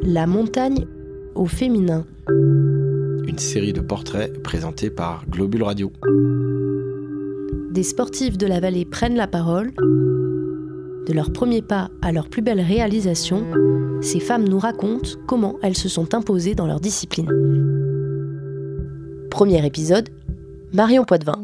La montagne au féminin. Une série de portraits présentés par Globule Radio. Des sportives de la vallée prennent la parole. De leurs premiers pas à leurs plus belles réalisations, ces femmes nous racontent comment elles se sont imposées dans leur discipline. Premier épisode, Marion Poitvin.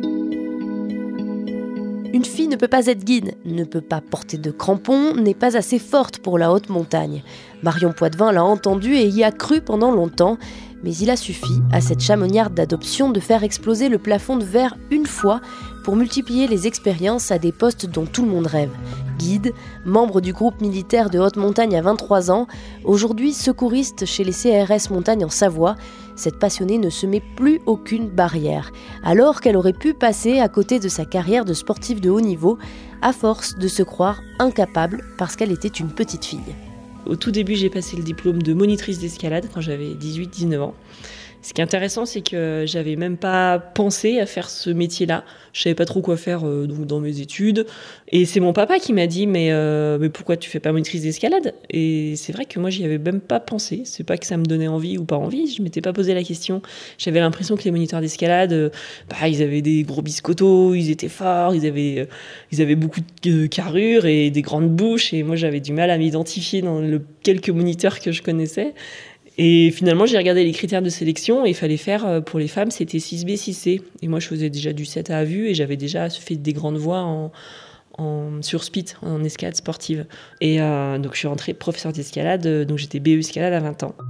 Une fille ne peut pas être guide, ne peut pas porter de crampons, n'est pas assez forte pour la haute montagne. Marion Poitvin l'a entendu et y a cru pendant longtemps, mais il a suffi à cette chamoniarde d'adoption de faire exploser le plafond de verre une fois pour multiplier les expériences à des postes dont tout le monde rêve. Guide, membre du groupe militaire de haute montagne à 23 ans, aujourd'hui secouriste chez les CRS Montagne en Savoie, cette passionnée ne se met plus aucune barrière, alors qu'elle aurait pu passer à côté de sa carrière de sportive de haut niveau, à force de se croire incapable parce qu'elle était une petite fille. Au tout début, j'ai passé le diplôme de monitrice d'escalade quand j'avais 18-19 ans. Ce qui est intéressant, c'est que j'avais même pas pensé à faire ce métier-là. Je savais pas trop quoi faire donc dans mes études. Et c'est mon papa qui m'a dit mais pourquoi tu fais pas monitrice d'escalade ? Et c'est vrai que moi, j'y avais même pas pensé. C'est pas que ça me donnait envie ou pas envie. Je m'étais pas posé la question. J'avais l'impression que les moniteurs d'escalade, ils avaient des gros biscottos, ils étaient forts, ils avaient beaucoup de carrure et des grandes bouches. Et moi, j'avais du mal à m'identifier dans quelques moniteurs que je connaissais. Et finalement, j'ai regardé les critères de sélection et il fallait faire, pour les femmes, c'était 6B, 6C. Et moi, je faisais déjà du 7 à vue et j'avais déjà fait des grandes voies sur speed, en escalade sportive. Et donc, je suis rentrée professeure d'escalade, donc j'étais BE escalade à 20 ans.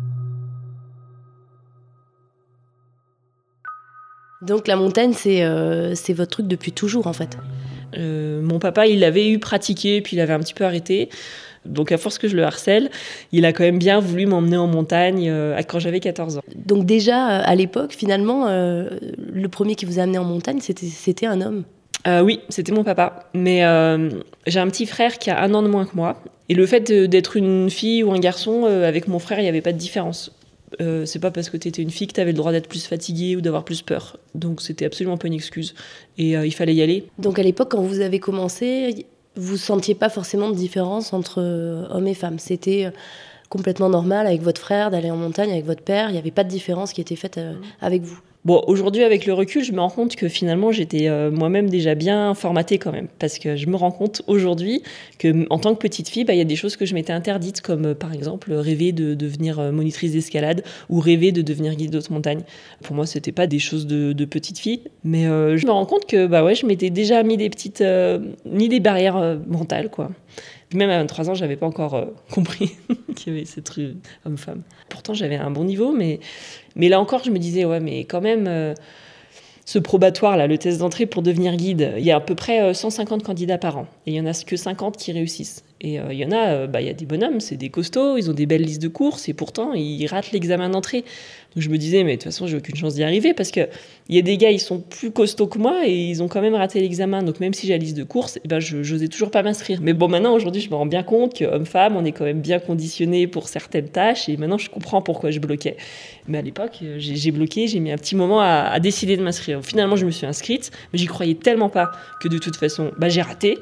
Donc la montagne, c'est votre truc depuis toujours, en fait. Mon papa, il l'avait eu pratiqué, puis il avait un petit peu arrêté. Donc à force que je le harcèle, il a quand même bien voulu m'emmener en montagne quand j'avais 14 ans. Donc déjà, à l'époque, finalement, le premier qui vous a amené en montagne, c'était un homme. Oui, c'était mon papa. Mais j'ai un petit frère qui a 1 an de moins que moi. Et le fait d'être une fille ou un garçon, avec mon frère, il n'y avait pas de différence. C'est pas parce que tu étais une fille que tu avais le droit d'être plus fatiguée ou d'avoir plus peur. Donc c'était absolument pas une excuse. Et il fallait y aller. Donc à l'époque, quand vous avez commencé, vous sentiez pas forcément de différence entre hommes et femmes. C'était complètement normal avec votre frère d'aller en montagne, avec votre père. Il n'y avait pas de différence qui était faite avec vous. Bon, aujourd'hui, avec le recul, je me rends compte que finalement, j'étais moi-même déjà bien formatée quand même. Parce que je me rends compte aujourd'hui qu'en tant que petite fille, il y a des choses que je m'étais interdites, comme par exemple rêver de devenir monitrice d'escalade ou rêver de devenir guide de montagne. Pour moi, c'était pas des choses de petite fille. Mais je me rends compte que je m'étais déjà mis des barrières mentales, quoi. Même à 23 ans, j'avais pas encore compris qu'il y avait ces trucs homme-femme. Pourtant, j'avais un bon niveau, mais là encore, je me disais, ouais, mais quand même, ce probatoire, là, le test d'entrée pour devenir guide, il y a à peu près 150 candidats par an. Et il y en a que 50 qui réussissent. Et il y en a, il y a des bonhommes, c'est des costauds, ils ont des belles listes de courses, et pourtant, ils ratent l'examen d'entrée. Donc je me disais, mais de toute façon, j'ai aucune chance d'y arriver, parce qu'il y a des gars, ils sont plus costauds que moi, et ils ont quand même raté l'examen. Donc même si j'ai la liste de courses, je n'osais toujours pas m'inscrire. Mais bon, maintenant, aujourd'hui, je me rends bien compte qu'homme-femme, on est quand même bien conditionnés pour certaines tâches, et maintenant, je comprends pourquoi je bloquais. Mais à l'époque, j'ai bloqué, j'ai mis un petit moment à décider de m'inscrire. Finalement, je me suis inscrite, mais j'y croyais tellement pas que de toute façon, j'ai raté.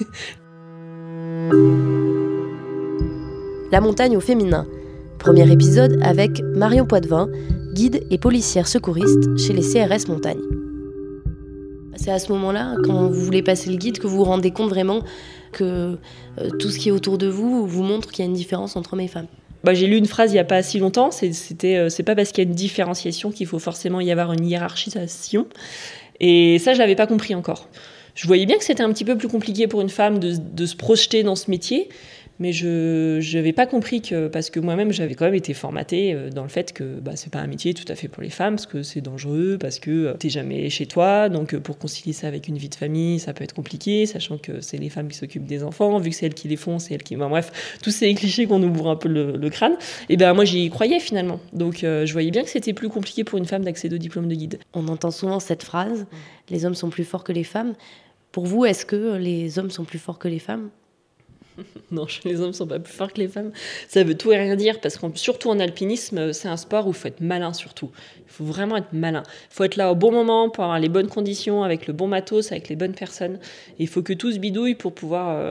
La montagne au féminin. Premier épisode avec Marion Poitvin, guide et policière secouriste chez les CRS Montagne. C'est à ce moment-là, quand vous voulez passer le guide, que vous vous rendez compte vraiment que tout ce qui est autour de vous vous montre qu'il y a une différence entre hommes et femmes. J'ai lu une phrase il n'y a pas si longtemps, c'est pas parce qu'il y a une différenciation qu'il faut forcément y avoir une hiérarchisation. Et ça, je l'avais pas compris encore. Je voyais bien que c'était un petit peu plus compliqué pour une femme de se projeter dans ce métier, mais je n'avais pas compris parce que moi-même, j'avais quand même été formatée dans le fait que c'est pas un métier tout à fait pour les femmes, parce que c'est dangereux, parce que t'es jamais chez toi, donc pour concilier ça avec une vie de famille, ça peut être compliqué, sachant que c'est les femmes qui s'occupent des enfants, vu que c'est elles qui les font, c'est elles qui... bref, tous ces clichés qu'on nous bourre un peu le crâne, et moi j'y croyais finalement. Donc je voyais bien que c'était plus compliqué pour une femme d'accéder au diplôme de guide. On entend souvent cette phrase, les hommes sont plus forts que les femmes. Pour vous, est-ce que les hommes sont plus forts que les femmes ? Non, les hommes sont pas plus forts que les femmes. Ça veut tout et rien dire, parce que surtout en alpinisme, c'est un sport où il faut être malin surtout. Il faut vraiment être malin. Il faut être là au bon moment pour avoir les bonnes conditions, avec le bon matos, avec les bonnes personnes. Et il faut que tout se bidouille pour pouvoir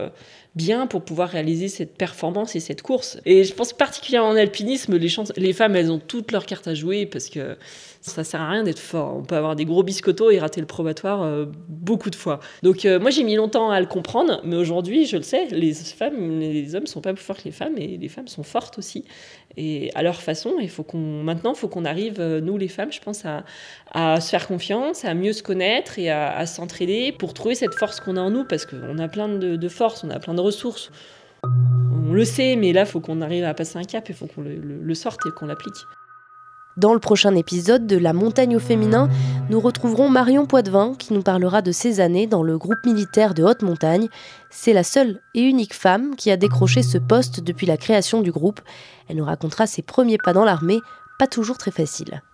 bien pour pouvoir réaliser cette performance et cette course. Et je pense particulièrement en alpinisme, les femmes, elles ont toutes leurs cartes à jouer parce que ça sert à rien d'être fort. On peut avoir des gros biscottos et rater le probatoire beaucoup de fois. Donc moi, j'ai mis longtemps à le comprendre, mais aujourd'hui, je le sais, les hommes sont pas plus forts que les femmes et les femmes sont fortes aussi. Et à leur façon, maintenant, il faut qu'on arrive, nous les femmes, je pense, à se faire confiance, à mieux se connaître et à s'entraider pour trouver cette force qu'on a en nous, parce qu'on a plein de forces, on a plein de ressources. On le sait, mais là, il faut qu'on arrive à passer un cap, il faut qu'on le sorte et qu'on l'applique. Dans le prochain épisode de La montagne au féminin, nous retrouverons Marion Poitevin qui nous parlera de ses années dans le groupe militaire de haute montagne. C'est la seule et unique femme qui a décroché ce poste depuis la création du groupe. Elle nous racontera ses premiers pas dans l'armée, pas toujours très faciles.